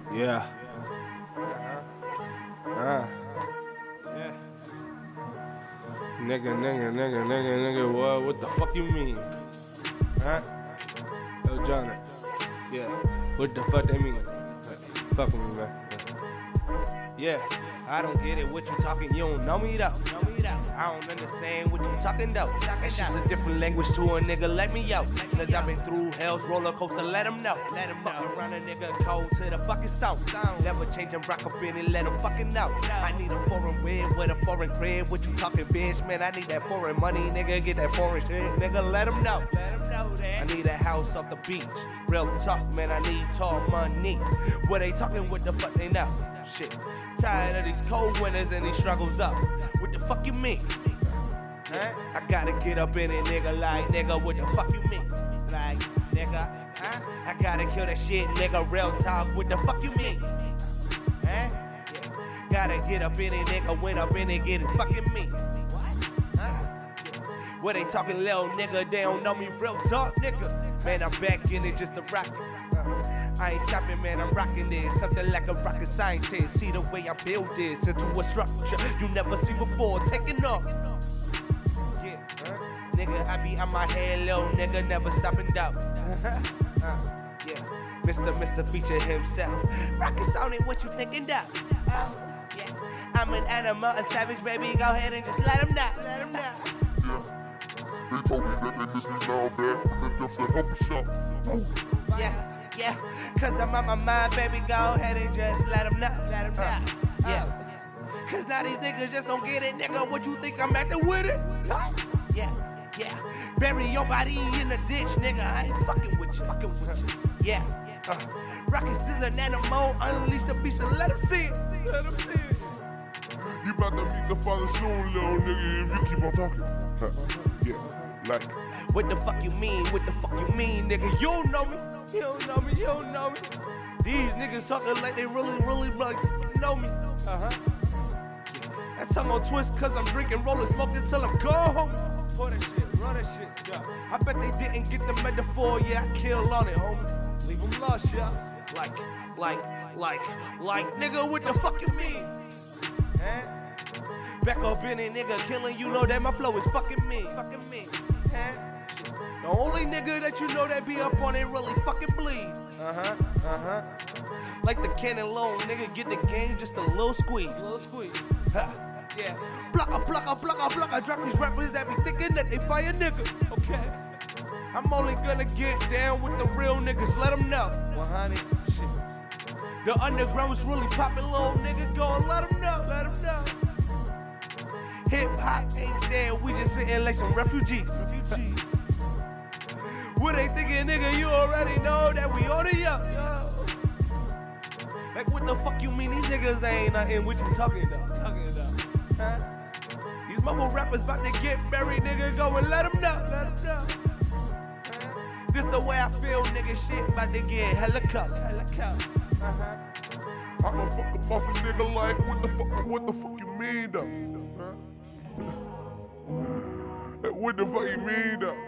Yeah. Yeah. Nigga, what the fuck you mean? Huh? Yo, Johnny. Yeah. What the fuck they mean? Fuck with me, man. Yeah. I don't get it, what you talking, you don't know me though. I don't understand what you talking though. That's just a different language to a nigga, let me out. Cause I've been through hell's roller coaster, let him know. Fuck around a nigga cold to the fucking stone. Never change and rock up in it, let him fucking know. I need a foreign wig with a foreign crib. What you talking, bitch, man? I need that foreign money, nigga. Get that foreign shit, nigga, let him know. I need a house off the beach. Real talk, man, I need tall money. What they talking, what the fuck they know? Shit. Tired of these cold winters and these struggles though. What the fuck you mean? Huh? I gotta get up in it, nigga, like, nigga, what the fuck you mean? Like, nigga, huh? I gotta kill that shit, nigga, real talk, what the fuck you mean? Huh? Yeah. Gotta get up in it, nigga, went up in it, get it fucking me. Huh? What they talking, little nigga, they don't know me, real talk, nigga. Man, I'm back in it just to rock it. I ain't stopping, man, I'm rocking this. Something like a rocket scientist. See the way I build this into a structure you never seen before. Taking off. Yeah, nigga, I be on my head, little nigga, never stopping down. Yeah, Mr. Feature himself. Rocket Sonic, what you thinking that? Yeah, I'm an animal, a savage, baby. Go ahead and just let him know. Let him know. They told me that they miss me now bad from the depths of health shop. Yeah, cause I'm on my mind, baby, go ahead and just let them know. Yeah, cause now these niggas just don't get it, nigga, what you think I'm acting with it? Yeah, bury your body in the ditch, nigga, I ain't fucking with you, Yeah, Rockets is an animal, unleash the beast and let him see it. You about to meet the father soon, little nigga, if you keep on talking. Yeah, like. What the fuck you mean? What the fuck you mean, nigga? You don't know me. You don't know me. These niggas talking like they really like know me. That tongue on twist cause I'm drinking, rolling, smoking till I'm gone. Pour that shit, run that shit, yeah. I bet they didn't get the metaphor, yeah, I kill on it, homie. Leave them lost, yeah. Like, nigga, what the fuck you mean? Back up in it, nigga, killing, you know that my flow is fucking me. The only nigga that you know that be up on it really fucking bleed. Like the cannon loan, nigga, get the game just a little squeeze. Yeah. Block, I drop these rappers that be thinking that they fire nigga. Okay. I'm only gonna get down with the real niggas, let them know. 100, shit. The underground was really poppin', little nigga, go and let them know. Hip hop ain't there, we just sitting like some refugees. What they thinking, nigga? You already know that we on it up. Like, what the fuck you mean? These niggas ain't nothing. What you talking about? Huh? These mumble rappers about to get buried, nigga. Go and let them know. This the way I feel, nigga. Shit about to get hella cut. I don't fuck up off a nigga like, what the fuck you mean though? Like, what the fuck you mean though?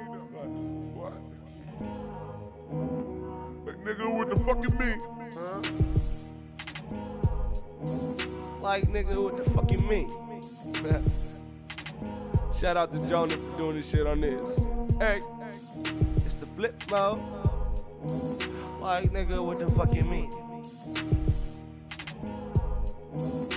Like, nigga, what the fuck you mean? Like, nigga, what the fuck you mean? Shout out to Jonah for doing this shit on this. Hey, it's the flip mode. Like, nigga, what the fuck you mean?